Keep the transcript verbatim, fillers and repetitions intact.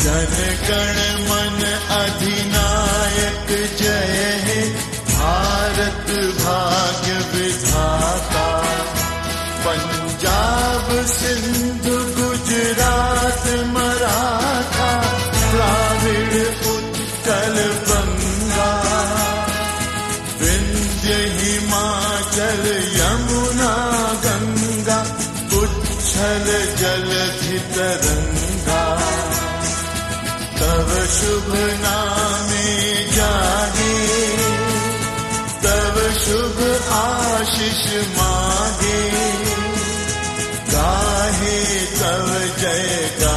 जन गण मन अधिनायक जय हे भारत भाग्य विधाता। पंजाब सिंधु गुजरात मराठा द्राविड़ उत्कल बंगा। विंध्य हिमाचल यमुना गंगा उच्छल जलधि तरंगा। तव शुभ नामे जागे तव शुभ आशीष मागे। गाहे तव जय